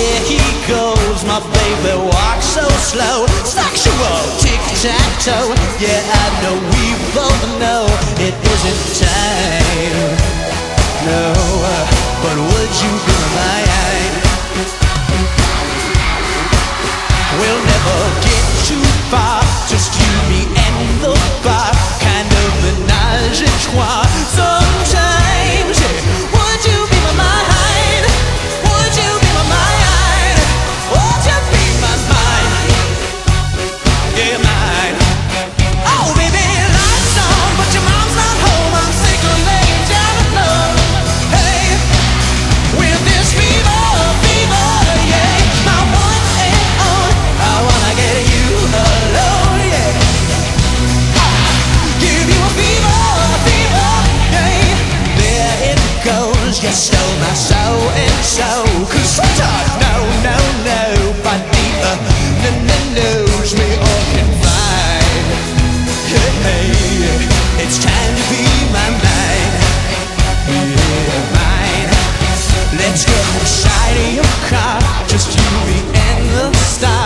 There he goes, my baby walks so slow. Sexual tic-tac-toe. Yeah, I know we both know it isn't time. No, but would you be mine? We'll never get too far, just you, me, and the bar. Kind of menage a trois. Sometimes, yeah. Would you be my mind? Would you be my mind? Would you be my mind? Yeah, mine. Oh, baby, lights on, but your mom's not home. I'm sick of laying down alone. Hey, with this fever, yeah, my one and only. I wanna get you alone, yeah. Give you a fever, yeah. There it goes, you stole my soul and soul. 'Cause sweetheart, no, but neither knows me or can find. Hey, it's time to be my mind, yeah, mine. Let's get inside of your car, just you, me, and the stars.